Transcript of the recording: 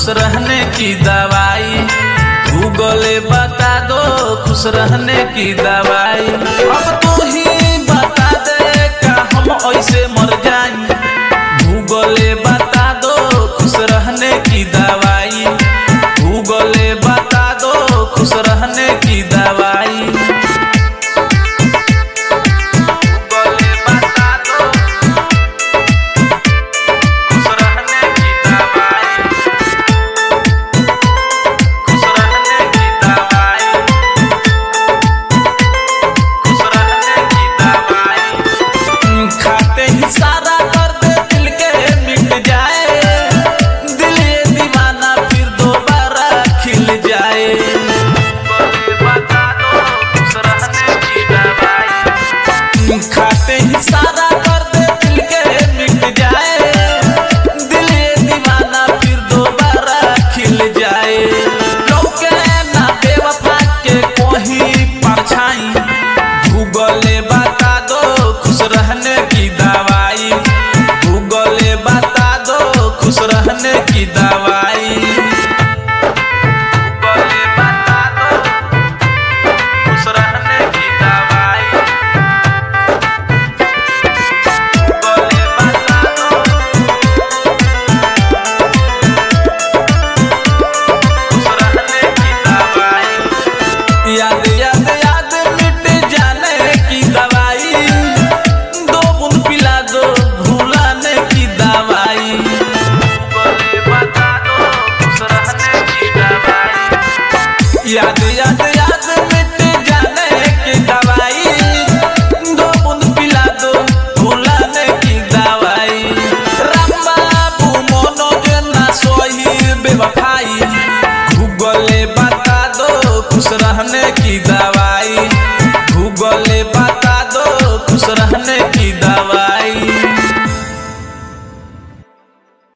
रहने की दवाई। गूगल बता दो खुश रहने की दवाई। अब तू ही बता दे का हम ऐसे मर जाएं। गूगल बता दो खुश रहने की दवाई। गूगल बता दो खुश रहने की दवाई। खाते ही सारा कर दे दिल के मिट जाए। दिल ये दीवाना फिर दोबारा खिल जाए। लौके ना बेवफा के कोई परछाई। गूगल बता दो खुश रहने की दवाई। गूगल बता दो खुश रहने की दवाई। याद याद याद मिट जाने की दवाई। 2 बूंद पिला दो भुलाने की दवाई। बता दो खुश रहने की दवाई। याद याद याद मिट जाने की दवाई। 2 बूंद पिला दो भुलाने की दवाई। राम बाबू मनोज ना सोही बेवफाई। गूगल बता दो खुश रहने की दवाई।